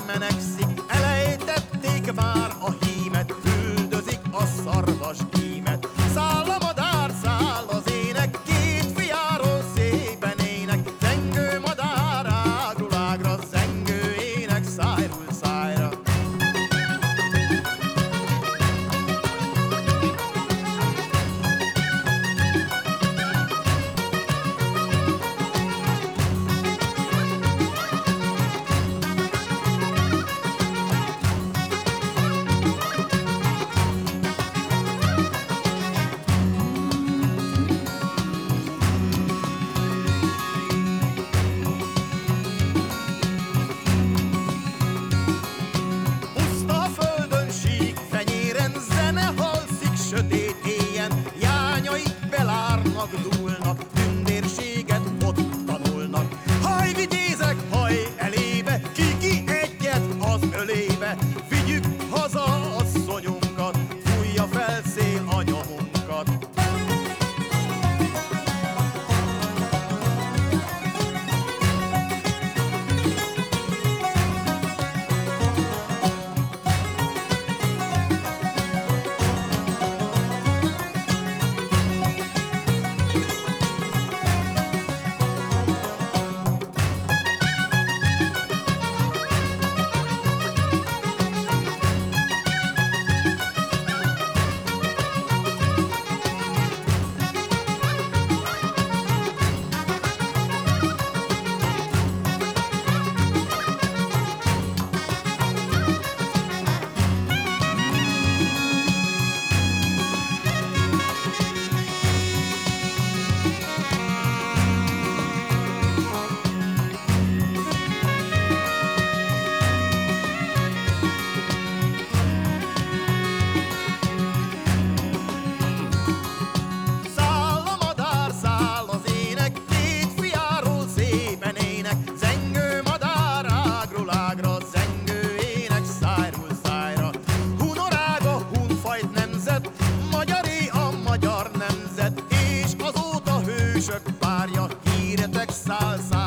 menekszik, elejtették már a hímet, üldözik a szarvas gímet. Száll a madár, száll az ének, két fiáról szépen ének, zengő madár ágról ágra, zengő ének szájról szájra. Sötét éjjen, jányaik belárnak, dúlnak, tündérséget ott tanulnak. Haj, vigyézek, haj elébe, ki egyet az ölébe, vigyük haza asszonyunkat, fújja fel szél a nyomunkat. Zengő madár ágról ágra, zengő ének szájról szájra. Hunorága, hunfajt nemzet, magyaré a magyar nemzet, és azóta hősök párja, híretek száll száll.